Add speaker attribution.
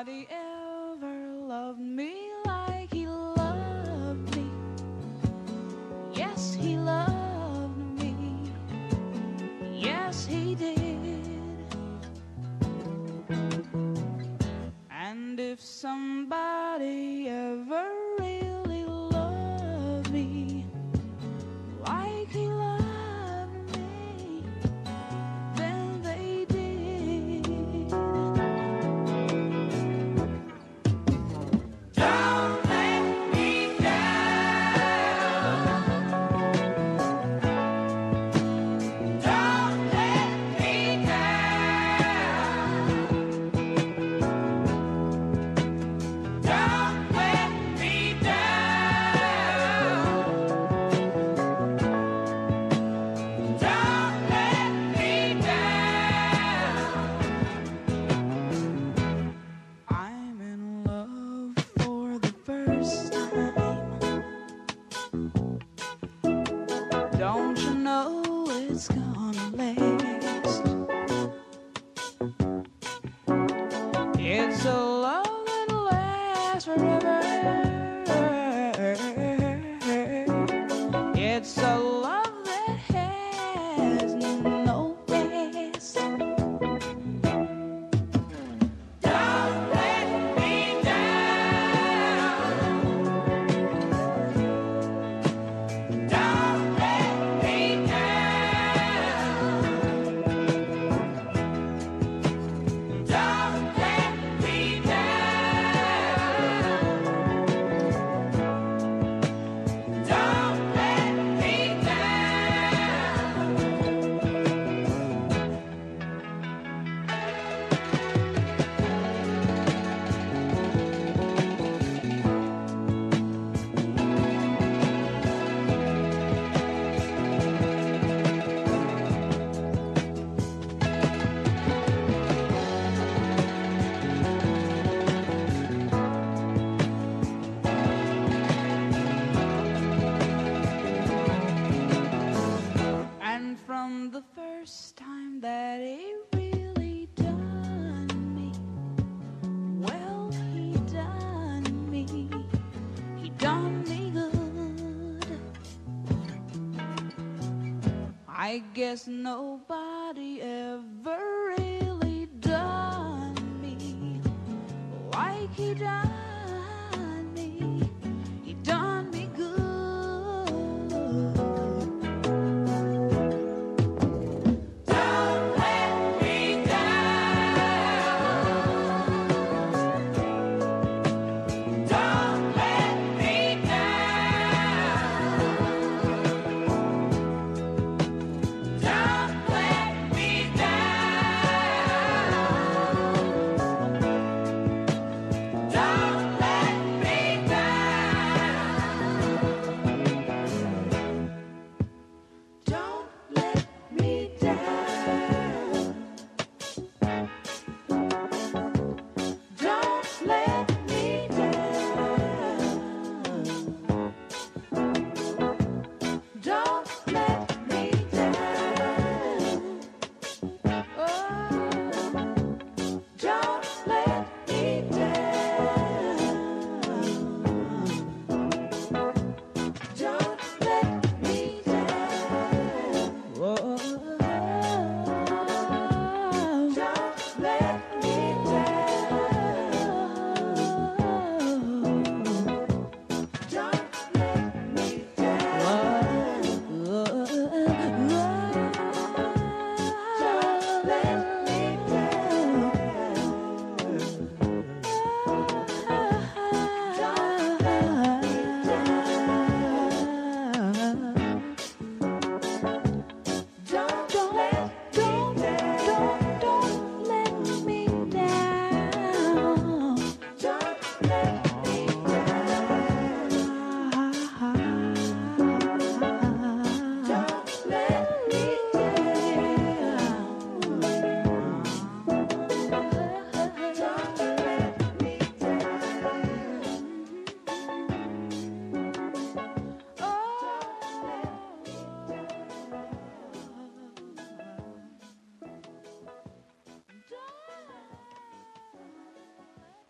Speaker 1: nobody ever loved me like he loved me. Yes, he loved me. Yes, he did. And if somebody ever really loved me like he loved me, then they did. Don't let me down. Don't let me down. Don't let me down. Don't let me down. I'm in love for the first time. Don't you know it's gonna last? It's a love that lasts forever. It's a love that has no past. Don't let me down. Don't let me down. Don't let me down. Don't let me And from the first time that he really done me, well, he done me good. I guess nobody ever really done me like he done